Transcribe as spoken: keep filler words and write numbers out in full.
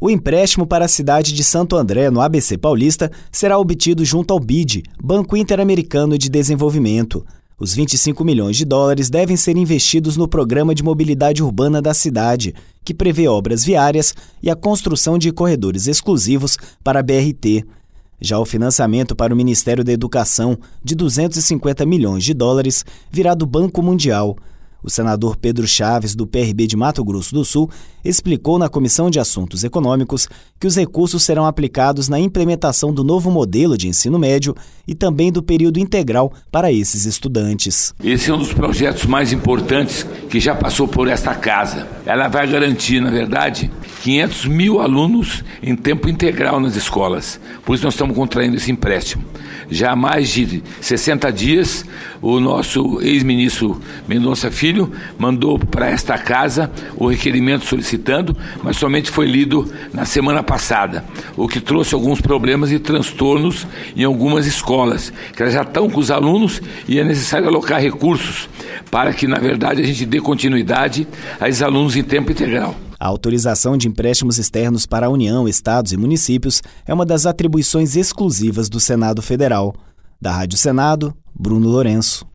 O empréstimo para a cidade de Santo André, no A B C Paulista, será obtido junto ao B I D, Banco Interamericano de Desenvolvimento. Os vinte e cinco milhões de dólares devem ser investidos no Programa de Mobilidade Urbana da cidade, que prevê obras viárias e a construção de corredores exclusivos para a B R T. Já o financiamento para o Ministério da Educação, de duzentos e cinquenta milhões de dólares, virá do Banco Mundial. O senador Pedro Chaves, do P R B de Mato Grosso do Sul, explicou na Comissão de Assuntos Econômicos que os recursos serão aplicados na implementação do novo modelo de ensino médio e também do período integral para esses estudantes. Esse é um dos projetos mais importantes que já passou por esta casa. Ela vai garantir, na verdade, quinhentos mil alunos em tempo integral nas escolas. Por isso nós estamos contraindo esse empréstimo. Já há mais de sessenta dias, o nosso ex-ministro Mendonça Filho mandou para esta casa o requerimento solicitando, mas somente foi lido na semana passada, o que trouxe alguns problemas e transtornos em algumas escolas, que elas já estão com os alunos e é necessário alocar recursos para que, na verdade, a gente dê continuidade a esses alunos em tempo integral. A autorização de empréstimos externos para a União, estados e municípios é uma das atribuições exclusivas do Senado Federal. Da Rádio Senado, Bruno Lourenço.